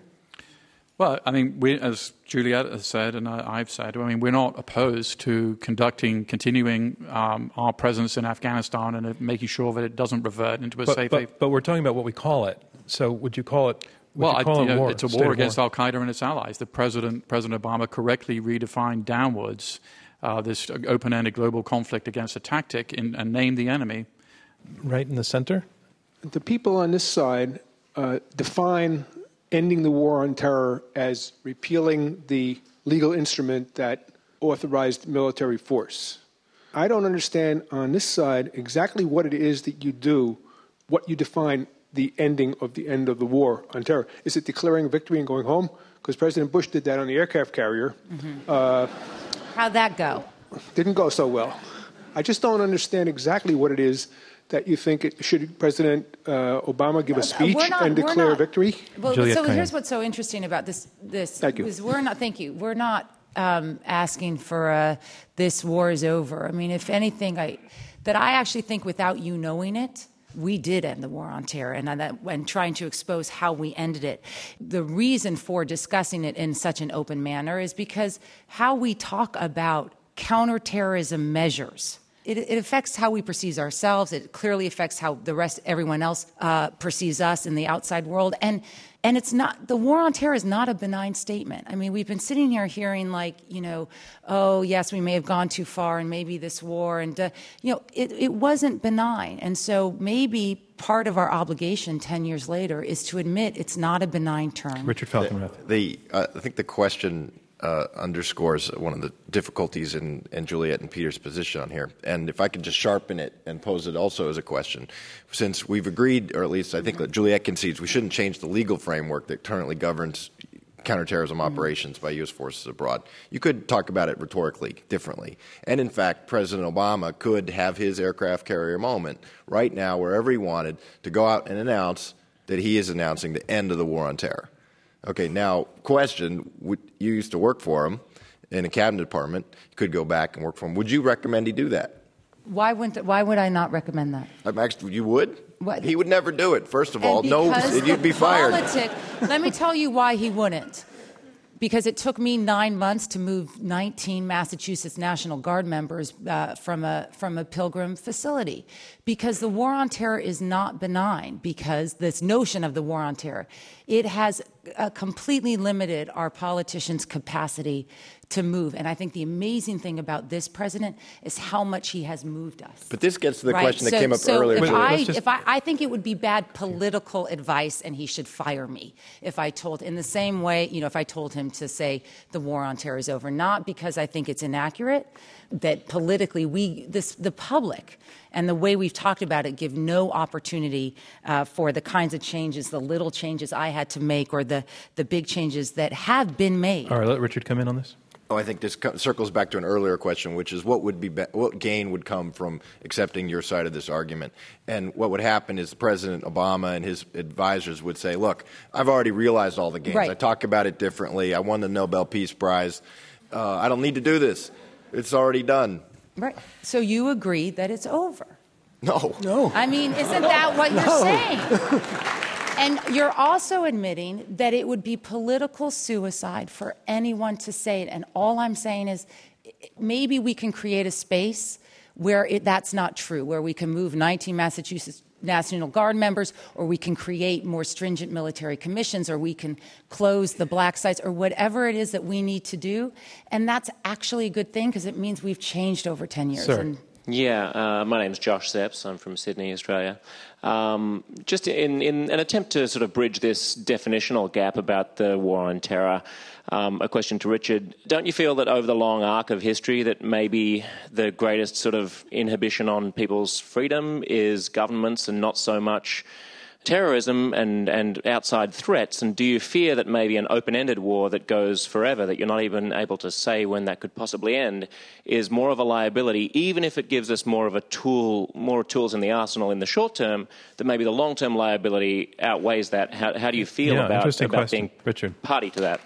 Speaker 3: Well, I mean, we, as Juliet has said and I've said, I mean, we're not opposed to conducting, continuing um, our presence in Afghanistan and making sure that it doesn't revert into a
Speaker 2: but,
Speaker 3: safe
Speaker 2: but,
Speaker 3: haven.
Speaker 2: But we're talking about what we call it. So would you call it?
Speaker 3: Well,
Speaker 2: you call
Speaker 3: I,
Speaker 2: it
Speaker 3: you know,
Speaker 2: war,
Speaker 3: it's a
Speaker 2: war
Speaker 3: war against
Speaker 2: war?
Speaker 3: Al-Qaeda and its allies. The President, President Obama correctly redefined downwards uh, this open-ended global conflict against a tactic in, and named the enemy.
Speaker 2: Right in the center?
Speaker 11: The people on this side uh, define ending the war on terror as repealing the legal instrument that authorized military force. I don't understand on this side exactly what it is that you do, what you define the ending of the end of the war on terror. Is it declaring victory and going home? Because President Bush did that on the aircraft carrier.
Speaker 5: Mm-hmm.
Speaker 11: Uh,
Speaker 5: How'd that go?
Speaker 11: Didn't go so well. I just don't understand exactly what it is that you think it should President uh, Obama give a speech
Speaker 5: not,
Speaker 11: and declare
Speaker 5: not,
Speaker 11: victory?
Speaker 5: Well,
Speaker 2: Juliet
Speaker 5: so
Speaker 2: Kagan.
Speaker 5: Here's what's so interesting about this. This
Speaker 11: Thank you.
Speaker 5: is we're not. Thank you. We're not um, asking for a, this war is over. I mean, if anything, I that I actually think without you knowing it, we did end the war on terror, and that, and trying to expose how we ended it. The reason for discussing it in such an open manner is because how we talk about counterterrorism measures. It, it affects how we perceive ourselves. It clearly affects how the rest, everyone else, uh, perceives us in the outside world. And and it's not, the war on terror is not a benign statement. I mean, we've been sitting here hearing like, you know, oh, yes, we may have gone too far and maybe this war. And, uh, you know, it, it wasn't benign. And so maybe part of our obligation ten years later is to admit it's not a benign term.
Speaker 2: Richard Falkenrath.
Speaker 6: The, the, uh, I think the question Uh, underscores one of the difficulties in, in Juliet and Peter's position on here. And if I could just sharpen it and pose it also as a question, since we've agreed, or at least I think that Juliet concedes, we shouldn't change the legal framework that currently governs counterterrorism mm-hmm. operations by U S forces abroad. You could talk about it rhetorically differently. And in fact, President Obama could have his aircraft carrier moment right now, wherever he wanted, to go out and announce that he is announcing the end of the war on terror. Okay, now, question, you used to work for him in a cabinet department. You could go back and work for him. Would you recommend he do that?
Speaker 5: Why wouldn't? Why would I not recommend that?
Speaker 6: I'm actually, you would?
Speaker 5: What?
Speaker 6: He would never do it, first of
Speaker 5: And
Speaker 6: all. No, you'd be fired.
Speaker 5: Politic, let me tell you why he wouldn't. Because it took me nine months to move nineteen Massachusetts National Guard members uh, from a from a Pilgrim facility. Because the war on terror is not benign. Because this notion of the war on terror, it has uh, completely limited our politicians' capacity to move. And I think the amazing thing about this president is how much he has moved us.
Speaker 6: But this gets to the
Speaker 5: right?
Speaker 6: question that
Speaker 5: so,
Speaker 6: came up
Speaker 5: so
Speaker 6: earlier.
Speaker 5: If
Speaker 6: Julie.
Speaker 5: I,
Speaker 2: just...
Speaker 5: if I, I think it would be bad political advice, and he should fire me if I told, in the same way, you know, if I told him to say the war on terror is over, not because I think it's inaccurate, that politically we, this, the public, and the way we've talked about it give no opportunity uh, for the kinds of changes, the little changes I had to make, or the, the big changes that have been made.
Speaker 2: All right, let Richard come in on this.
Speaker 6: Oh, I think this co- circles back to an earlier question, which is what would be, be what gain would come from accepting your side of this argument. And what would happen is President Obama and his advisors would say, look, I've already realized all the gains.
Speaker 5: Right.
Speaker 6: I talk about it differently. I won the Nobel Peace Prize. Uh, I don't need to do this. It's already done.
Speaker 5: Right. So you agree that it's over?
Speaker 6: No.
Speaker 4: No.
Speaker 5: I mean, isn't that what you're
Speaker 4: No.
Speaker 5: saying? And you're also admitting that it would be political suicide for anyone to say it. And all I'm saying is maybe we can create a space where it, that's not true, where we can move nineteen Massachusetts National Guard members, or we can create more stringent military commissions, or we can close the black sites, or whatever it is that we need to do. And that's actually a good thing because it means we've changed over ten years.
Speaker 2: Sir.
Speaker 5: And
Speaker 12: Yeah, uh, my name's Josh Sepps. I'm from Sydney, Australia. Um, just in, in an attempt to sort of bridge this definitional gap about the war on terror, um, a question to Richard. Don't you feel that over the long arc of history that maybe the greatest sort of inhibition on people's freedom is governments and not so much terrorism and, and outside threats? And do you fear that maybe an open-ended war that goes forever, that you're not even able to say when that could possibly end, is more of a liability, even if it gives us more of a tool, more tools in the arsenal in the short term, that maybe the long-term liability outweighs that? How, how do you feel
Speaker 2: yeah,
Speaker 12: about, about being
Speaker 2: Richard.
Speaker 12: party to that?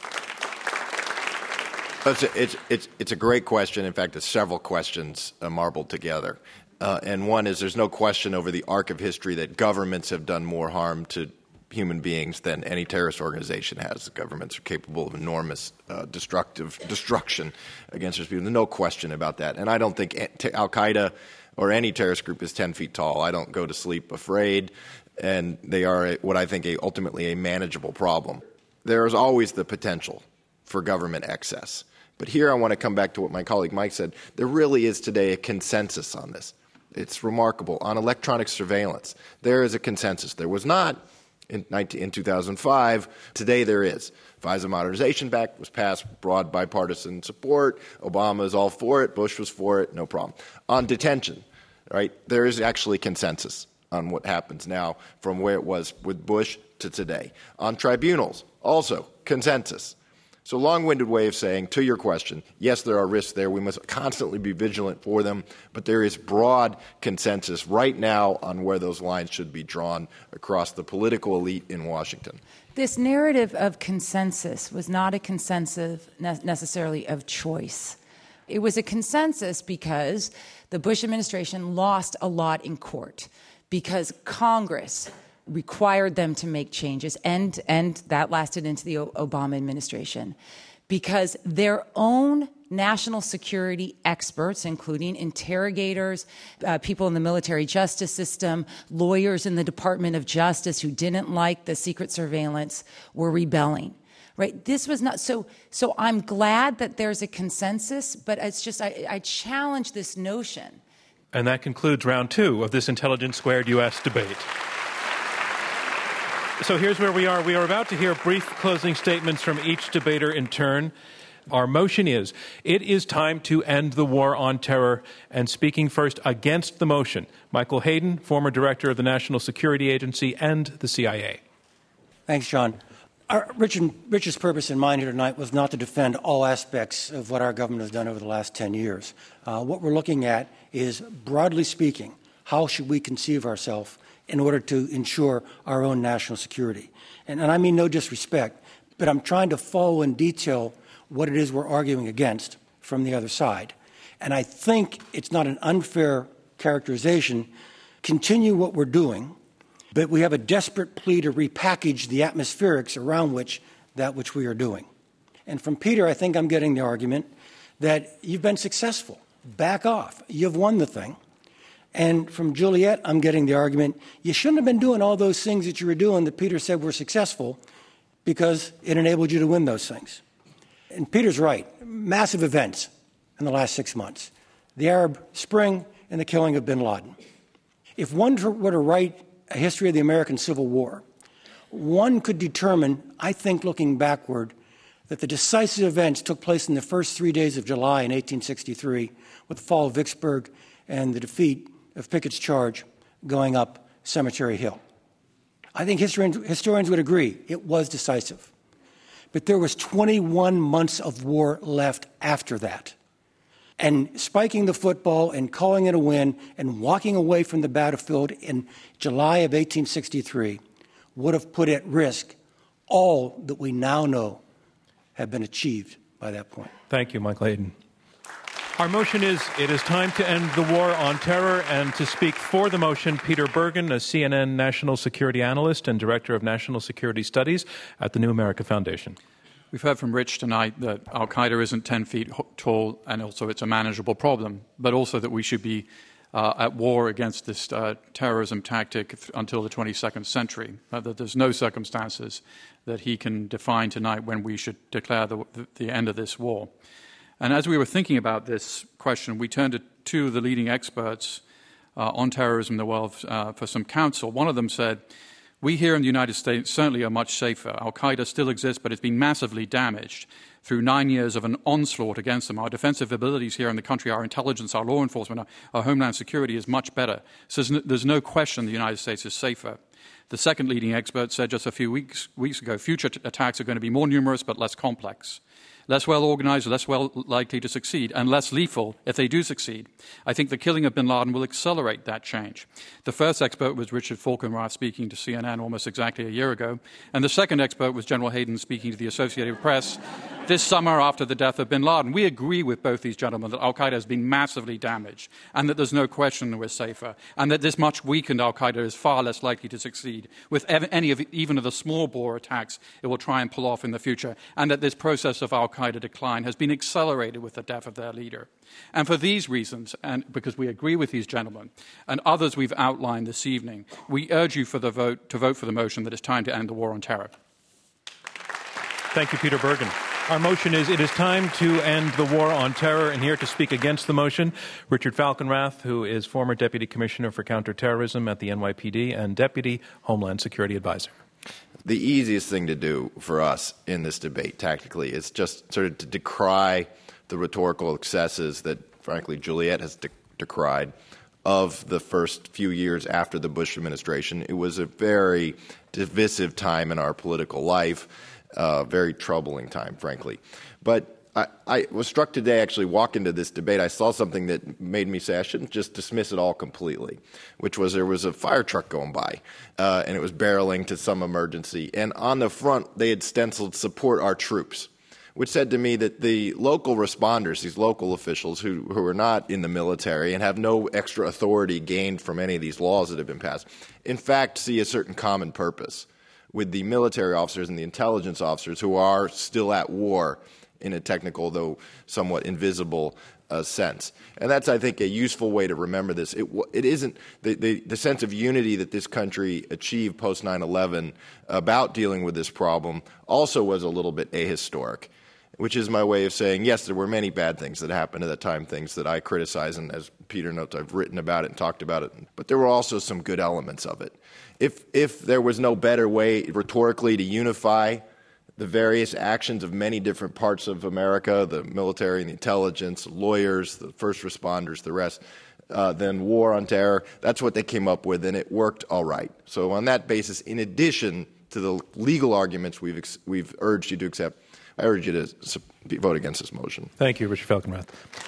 Speaker 6: It's a, it's, it's, it's a great question. In fact, it's several questions uh, marbled together. Uh, and one is there's no question over the arc of history that governments have done more harm to human beings than any terrorist organization has. Governments are capable of enormous uh, destructive destruction against those people. There's no question about that. And I don't think Al-Qaeda or any terrorist group is ten feet tall. I don't go to sleep afraid. And they are a, what I think a, ultimately a manageable problem. There is always the potential for government excess. But here I want to come back to what my colleague Mike said. There really is today a consensus on this. It's remarkable. On electronic surveillance, there is a consensus. There was not in, in two thousand five. Today there is. FISA Modernization Act was passed, broad bipartisan support. Obama is all for it. Bush was for it. No problem. On detention, right, there is actually consensus on what happens now from where it was with Bush to today. On tribunals, also consensus. So long-winded way of saying, to your question, yes, there are risks there. We must constantly be vigilant for them. But there is broad consensus right now on where those lines should be drawn across the political elite in Washington.
Speaker 5: This narrative of consensus was not a consensus necessarily of choice. It was a consensus because the Bush administration lost a lot in court, because Congress required them to make changes, and, and that lasted into the Obama administration, because their own national security experts, including interrogators, uh, people in the military justice system, lawyers in the Department of Justice who didn't like the secret surveillance, were rebelling. Right? This was not so. So I'm glad that there's a consensus, but it's just I, I challenge this notion.
Speaker 2: And that concludes round two of this Intelligence Squared U S debate. So here's where we are. We are about to hear brief closing statements from each debater in turn. Our motion is, it is time to end the war on terror. And speaking first against the motion, Michael Hayden, former director of the National Security Agency and the C I A.
Speaker 4: Thanks, John. Our, Richard, Richard's purpose in mind here tonight was not to defend all aspects of what our government has done over the last ten years. Uh, what we're looking at is, broadly speaking, how should we conceive ourselves in order to ensure our own national security? And, and I mean no disrespect, but I'm trying to follow in detail what it is we're arguing against from the other side. And I think it's not an unfair characterization. Continue what we're doing, but we have a desperate plea to repackage the atmospherics around which that which we are doing. And from Peter, I think I'm getting the argument that you've been successful. Back off. You've won the thing. And from Juliet, I'm getting the argument, you shouldn't have been doing all those things that you were doing that Peter said were successful, because it enabled you to win those things. And Peter's right. Massive events in the last six months. The Arab Spring and the killing of bin Laden. If one were to write a history of the American Civil War, one could determine, I think looking backward, that the decisive events took place in the first three days of July in eighteen sixty-three, with the fall of Vicksburg and the defeat of Pickett's charge going up Cemetery Hill. I think historians, historians would agree it was decisive. But there was twenty-one months of war left after that. And spiking the football and calling it a win and walking away from the battlefield in July of eighteen sixty-three would have put at risk all that we now know have been achieved by that point.
Speaker 2: Thank you, Michael Hayden. Our motion is, it is time to end the war on terror. And to speak for the motion, Peter Bergen, a C N N national security analyst and director of national security studies at the New America Foundation.
Speaker 3: We've heard from Rich tonight that Al-Qaeda isn't ten feet tall, and also it's a manageable problem, but also that we should be uh, at war against this uh, terrorism tactic th- until the twenty-second century, uh, that there's no circumstances that he can define tonight when we should declare the, the, the end of this war. And as we were thinking about this question, we turned to two of the leading experts uh, on terrorism in the world uh, for some counsel. One of them said, "We here in the United States certainly are much safer. Al-Qaeda still exists, but it's been massively damaged through nine years of an onslaught against them. Our defensive abilities here in the country, our intelligence, our law enforcement, our, our homeland security is much better. So there's no, there's no question the United States is safer." The second leading expert said just a few weeks, weeks ago, future t- attacks are going to be more numerous but less complex, less well organized, less well likely to succeed, and less lethal if they do succeed. I think the killing of bin Laden will accelerate that change. The first expert was Richard Falkenrath speaking to C N N almost exactly a year ago, and the second expert was General Hayden speaking to the Associated Press this summer after the death of bin Laden. We agree with both these gentlemen that al-Qaeda has been massively damaged, and that there's no question that we're safer, and that this much weakened al-Qaeda is far less likely to succeed with ev- any of even of the small-bore attacks it will try and pull off in the future, and that this process of al-Qaeda decline has been accelerated with the death of their leader. And for these reasons, and because we agree with these gentlemen, and others we've outlined this evening, we urge you for the vote, to vote for the motion that it's time to end the war on terror.
Speaker 2: Thank you, Peter Bergen. Our motion is, it is time to end the war on terror. And here to speak against the motion, Richard Falkenrath, who is former Deputy Commissioner for Counterterrorism at the N Y P D and Deputy Homeland Security Advisor.
Speaker 6: The easiest thing to do for us in this debate, tactically, is just sort of to decry the rhetorical excesses that, frankly, Juliet has de- decried of the first few years after the Bush administration. It was a very divisive time in our political life. Uh, very troubling time, frankly. But I, I was struck today, actually, walking to this debate. I saw something that made me say I shouldn't just dismiss it all completely, which was there was a fire truck going by, uh, and it was barreling to some emergency. And on the front, they had stenciled "Support our troops," which said to me that the local responders, these local officials who, who are not in the military and have no extra authority gained from any of these laws that have been passed, in fact see a certain common purpose with the military officers and the intelligence officers who are still at war in a technical, though somewhat invisible, uh, sense. And that's, I think, a useful way to remember this. It, it isn't the, the, the sense of unity that this country achieved post nine eleven about dealing with this problem also was a little bit ahistoric, which is my way of saying, yes, there were many bad things that happened at that time, things that I criticize, and as Peter notes, I've written about it and talked about it, but there were also some good elements of it. If, if there was no better way rhetorically to unify the various actions of many different parts of America, the military and the intelligence, lawyers, the first responders, the rest, uh, then war on terror, that's what they came up with, and it worked all right. So on that basis, in addition to the legal arguments we've, ex- we've urged you to accept, I urge you to vote against this motion.
Speaker 2: Thank you, Richard Falkenrath.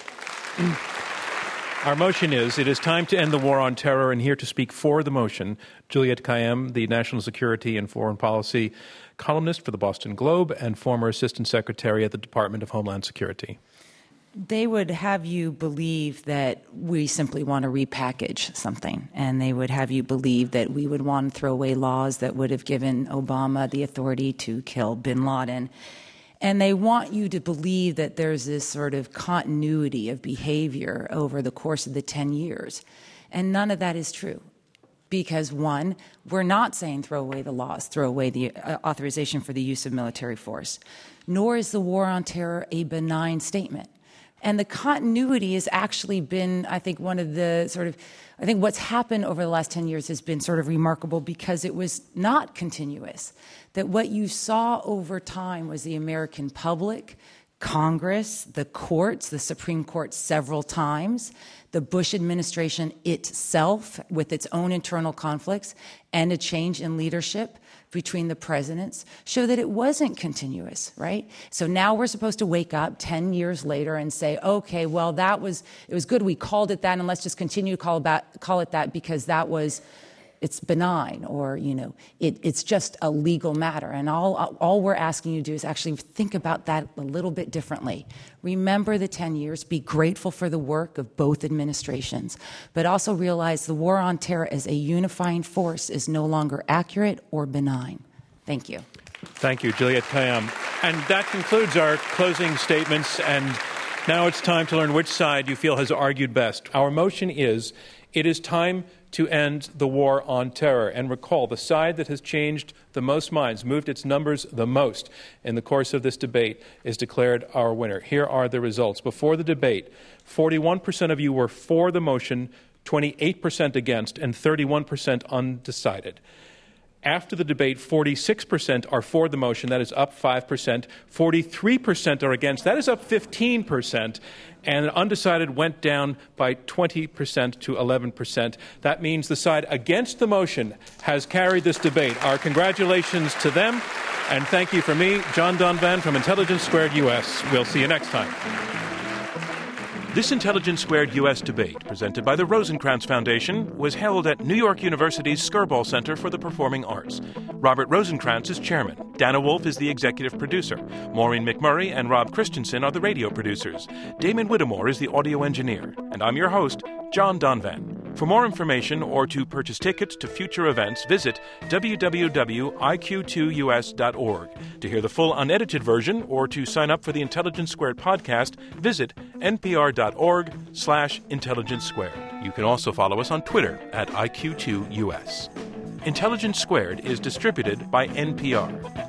Speaker 2: Our motion is, it is time to end the war on terror, and here to speak for the motion, Juliet Kayyem, the National Security and Foreign Policy columnist for the Boston Globe and former Assistant Secretary at the Department of Homeland Security.
Speaker 5: They would have you believe that we simply want to repackage something, and they would have you believe that we would want to throw away laws that would have given Obama the authority to kill bin Laden. And they want you to believe that there's this sort of continuity of behavior over the course of the ten years. And none of that is true. Because, one, we're not saying throw away the laws, throw away the uh, authorization for the use of military force, nor is the war on terror a benign statement. And the continuity has actually been, I think, one of the sort of, I think what's happened over the last ten years has been sort of remarkable because it was not continuous. That what you saw over time was the American public, Congress, the courts, the Supreme Court several times, the Bush administration itself with its own internal conflicts, and a change in leadership between the presidents show that it wasn't continuous, right? So now we're supposed to wake up ten years later and say, okay, well, that was, it was good we called it that, and let's just continue to call, about, call it that because that was, it's benign, or, you know, it, it's just a legal matter. And all, all we're asking you to do is actually think about that a little bit differently. Remember the ten years, be grateful for the work of both administrations, but also realize the war on terror as a unifying force is no longer accurate or benign. Thank you.
Speaker 2: Thank you, Juliet Kayyem. And that concludes our closing statements and Now it's time to learn which side you feel has argued best. Our motion is, it is time to end the war on terror. And recall, the side that has changed the most minds, moved its numbers the most in the course of this debate, is declared our winner. Here are the results. Before the debate, forty-one percent of you were for the motion, twenty-eight percent against, and thirty-one percent undecided. After the debate, forty-six percent are for the motion. That is up five percent. forty-three percent are against. That is up fifteen percent. And undecided went down by twenty percent to eleven percent. That means the side against the motion has carried this debate. Our congratulations to them. And thank you from me, John Donvan from Intelligence Squared U S. We'll see you next time. This Intelligence Squared U S debate, presented by the Rosencrantz Foundation, was held at New York University's Skirball Center for the Performing Arts. Robert Rosencrantz is chairman. Dana Wolf is the executive producer. Maureen McMurray and Rob Christensen are the radio producers. Damon Whittemore is the audio engineer. And I'm your host, John Donvan. For more information or to purchase tickets to future events, visit w w w dot i q two u s dot org. To hear the full unedited version or to sign up for the Intelligence Squared podcast, visit n p r dot org slash intelligence squared. You can also follow us on Twitter at I Q two U S. Intelligence Squared is distributed by N P R.